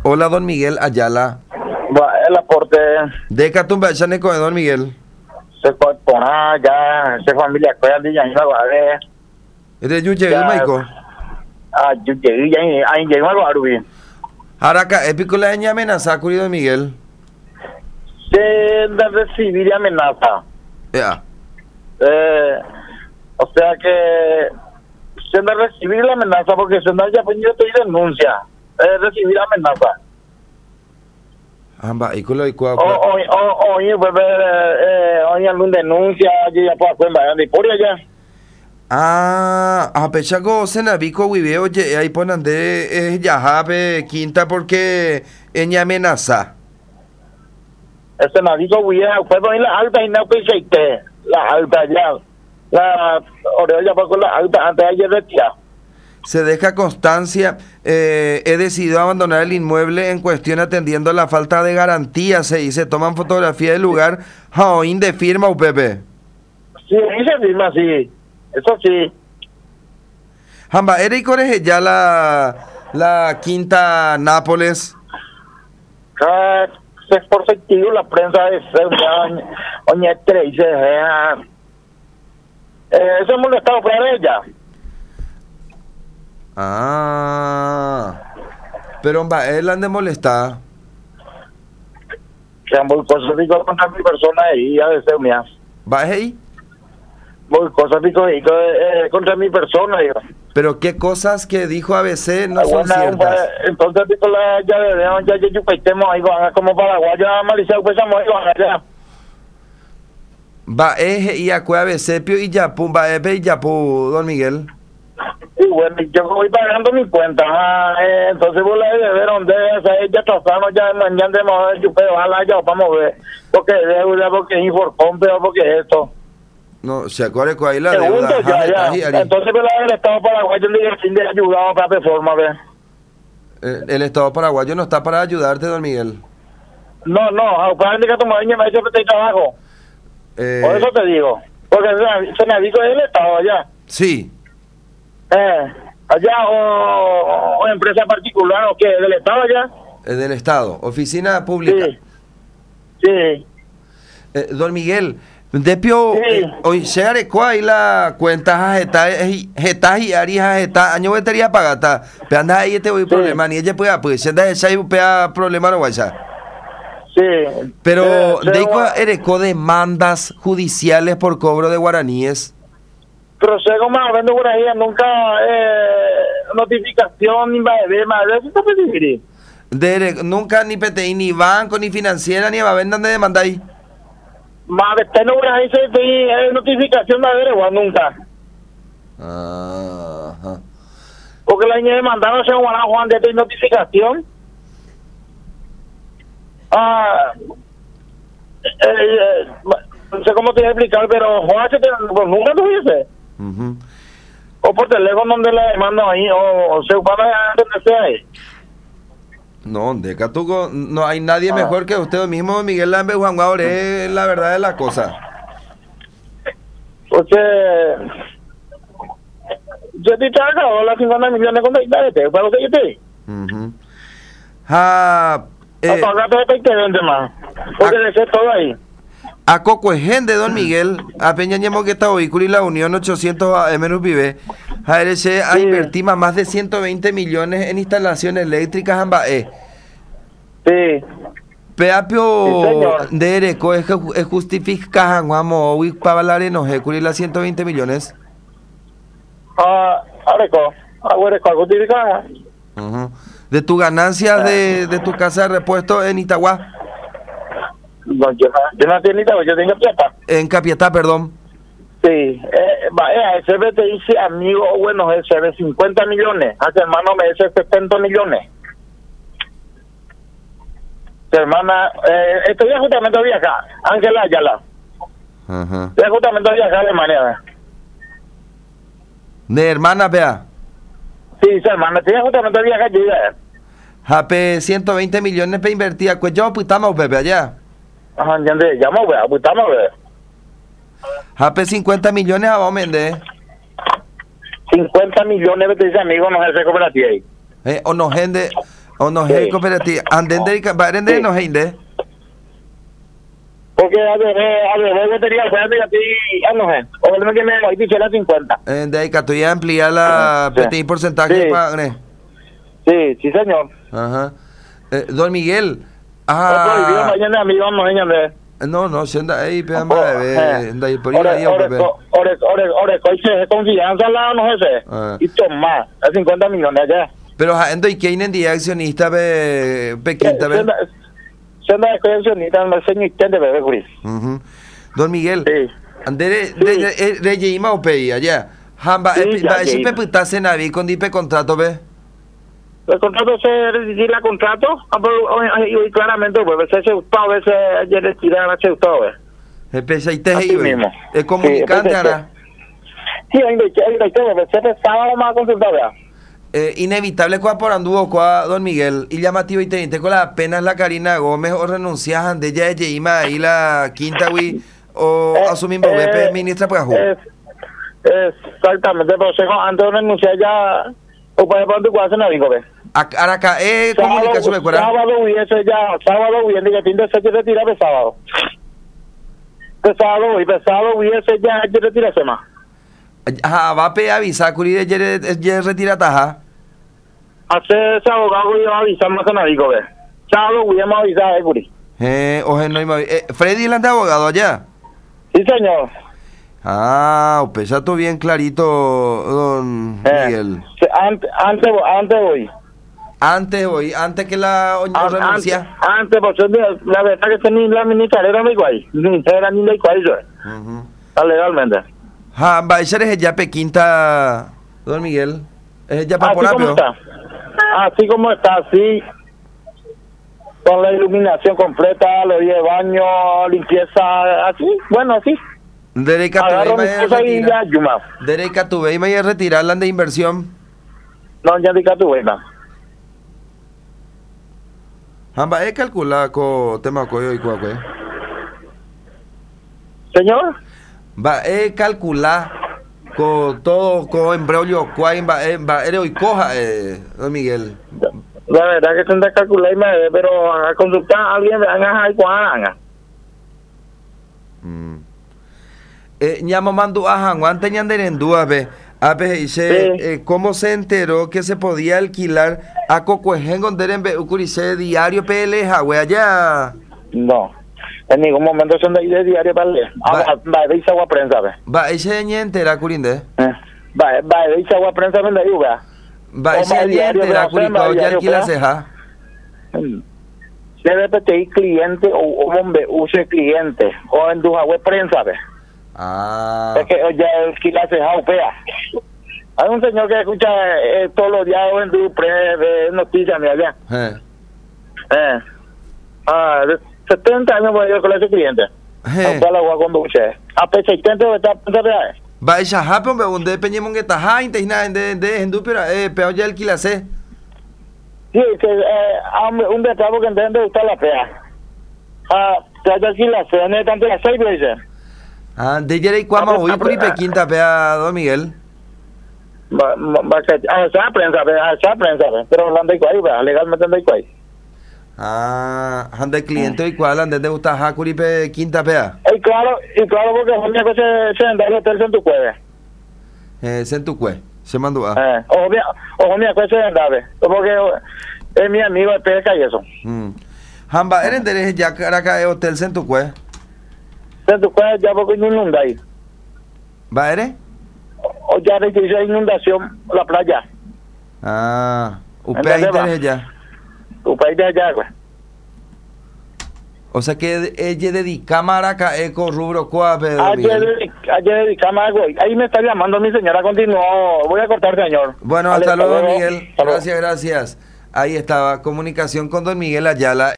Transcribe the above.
Hola, don Miguel Ayala. El aporte De Catumba, Chaneco de don Miguel. se pone ya, se familia cuida de ya, ¿Eres Yuche, Ya. Maico? yo llegué ya, ahí llegó algo a Rubí. Araca, épico la ña amenaza, curi don Miguel. Se de recibir amenaza. Ya. O sea que se de recibir la amenaza porque se no ya pues yo te denuncia. Recibir amenaza. Amba, y con lo de cuá. Oye, pues, oye, algún denuncia, yo ya puedo cuenta de por allá. A pechago senavico vive, oye, ahí ponen de yajabe quinta porque ella amenaza. Ese nadico, güey, fue en la alta y no pensé que la alta ya. La orilla fue con la alta antes de ayer retira. Se deja constancia, he decidido abandonar el inmueble en cuestión atendiendo la falta de garantía, se dice, toman fotografía del lugar, jaoín de firma UPP. Sí, ese firma, sí. Eso sí. Jamba, Eric Oreje ya la quinta Nápoles. Se es por sentido la prensa de oye, tres, dice, eso es molestado por ella. Pero homba, él han de molestar. Que han muy cosas digo contra mi persona y a veces me hace. ¿Va ahí? Muy cosas digo contra mi persona, digo. Pero qué cosas que dijo ABC no son Bueno, ciertas. entonces digo ya yo peitemos ahí como paraguayo Maliceo pues amo ahí allá. Va eje y acue ABC pio y yapú, va epe y yapú, don Miguel. Y bueno, yo voy pagando mi cuenta, entonces voy a ver dónde es, ya trazamos ya mañana de mover, yo puedo ojalá ya vamos a ver, porque es deuda, porque es inforcompe, porque es esto. No, se acuerda que ahí la Segundo, deuda. ya. Entonces voy a ver el Estado paraguayo el fin de ayudado para reforma, ¿ves? El Estado paraguayo no está para ayudarte, don Miguel. No, para indicar tu madre me ha hecho que trabajo. Por eso te digo, porque se me dijo el Estado allá. Sí. Allá o empresa particular o qué, del Estado allá. Del Estado, oficina pública. Sí. Don Miguel, depio, Sí. hoy se arecua y la cuenta jeta y arija jeta, año vetería pagata, pero anda ahí te voy problema, ni ella puede, pues, se da esa y pea problema no vaya. Sí. Pero, de igual ereco demandas judiciales por cobro de guaraníes. Pero sé como vendo por ahí, nunca notificación ni más eso te pediré. Nunca ni PTI, ni banco, ni financiera, ni va a vender de demanda ahí. Más de no por ahí se notificación de haber igual nunca. Ajá. Porque la niña demandada se Juan de esta notificación. No sé cómo te voy a explicar, pero Juan pues, nunca lo hubiese. O por teléfono donde la demanda ahí, o se van a donde sea ahí. No, de Catuco no hay nadie mejor que usted mismo, Miguel Lambe, Juan Guaure, la verdad de la cosa. Porque yo te traigo las 50 millones con de para usted y te. Apagate te vende más. Porque de todo ahí. A Cocuején de don Miguel, a Peña Ñemo que está vehículo y la Unión 800 a menos vive. ARC a invertir más de 120 millones en instalaciones eléctricas en Bae. Sí. Peapio de Ereco es justificar Juamo Wick para hablar en Ojecuri las 120 millones. Areco, justificar. De tu ganancia de tu casa de repuesto en Itagua. No, yo no tengo ni yo tengo plata. En Capiatá, perdón. Sí, ese te dice amigo, bueno, ese de 50 millones, a su hermano me dice 70 millones. Su hermana, estoy justamente hoy acá, Ángela Ayala. Estoy justamente hoy acá de Alemania. De hermana, vea. Sí, su hermana, estoy justamente hoy acá, yo ya. Jape 120 millones para invertir, pues yo putamos, bebé, allá. Ajá, ya llamo, vea, putamos, vea. Jape 50 millones a vos, Mende. 50 millones, te dice amigo, no es cooperativa ahí. O no gente, O no Sí. hay cooperativa. Anden de Barende Sí. no hay de. Porque a ver, yo tenía cuenta y a ti, no sé. O el que me lo dice era 50. De ahí que tú ya ampliar la Sí. petit porcentaje Sí. para. Sí, señor. Ajá. Don Miguel. Otro idioma, mañana amigos, no señor. No, senda ahí, pero más de ahí por ahí, Ore, coche, confianza, no sé. Y toma, es 50 millones allá. Pero ando y que hay en día accionista pequinta, ¿ves? Senda de coleccionista, no sé ni quién de bebé, Chris. Don Miguel. Sí. Ande de Yeima o Pei allá. Hamba, si peputasen navi con dipe contrato, ¿ves? El contrato se resistirá contrato, y claramente, pues, se gustó, a veces ayer retirar, se gustó, ¿ves? Así mismo. Es comunicante, ahora. Sí, hay de que se estaba más consultado, ¿verdad? Inevitable por anduvo don Miguel y llamativo y teniente con las penas la Karina Gómez o renuncias de ella de Yeima ahí la quinta o asumimos ministra pues exactamente, pero antes de renunciar ya o para cuando hacen a digo, ¿ves? Acá comunicación me sábado hubiese ya sábado hubiese que fin de se retira de sábado pesado hubiese ya que retirarse más. Va a avisar curi de retira taja. Hace ese abogado iba a avisar más a digo, ¿ves? Sábado hubiéramos avisar curi. Oje no iba Freddy la de abogado allá. Sí, señor. Pues ya todo bien clarito, don Miguel. Antes voy. Antes que la renuncia. Antes, pues la verdad que ni la ministra era mi guay. Ni era ni la guay, legalmente. Va a echar ya pequinta, don Miguel. Es ya para así como está, así. Con la iluminación completa, los 10 baños, limpieza, así, bueno, así. Derecha tu ve y me retirarla de inversión. No, ya dica tu ve, Hamba, calcula con tema coyo y cuaque. Señor. Va calcular con todo, con embrollo, cuain, va y coja, don Miguel. La verdad que se anda calculando, pero a consultar a alguien, venga, hay cuán. Ñamo mando a Juan tenían en duda, dice, ¿cómo se enteró que se podía alquilar a Cocuején con Derembe Ucurice diario PL Jagüe allá? No, en ningún momento son de diario PL. Va, de agua prensa, va, ese ñe entera, Curinde. Va, de agua prensa, me da yuga. Va, ese ñe entera, Curicó, ya alquila ceja. Se repete cliente o hombre use cliente o en tu agua prensa, es que ya alquila ceja upea. Hay un señor que escucha todos los días en tu de noticias, mira allá. 70 años voy a ir con ese cliente. A la agua cuando usted. A pesar de está va esa happen be unde peñemon que taja interna de endupera pero ya alquila ce. Sí, que un detalle que entiende gusta la pea. Ya alquila ce, no tanto la 6 veces. De ayer y cuama hoy por quinta pea don Miguel. Esa prensa, pero hablando de cuál, legalmente de cuál. Anda el cliente y cuál anda de gusta Hakuripe quinta pea. Y claro porque hombre que se anda el hotel en tu cueve. En tu cueve. Se mandó ojo mía que se anda porque es mi amigo de pesca y eso. Hamba eres de ya Caracas hotel en tu cueve. En tu cueve ya porque inunda ahí. ¿Va eres? O ya recibió inundación la playa. Upea interés ya. Upea de allá, güey. O sea que ella dedica maraca eco rubro cuape. Ayer dedicamos algo. Ahí me está llamando mi señora, continuó. Voy a cortar, señor. Bueno, hasta luego, Miguel. Gracias. Ahí estaba, comunicación con don Miguel Ayala.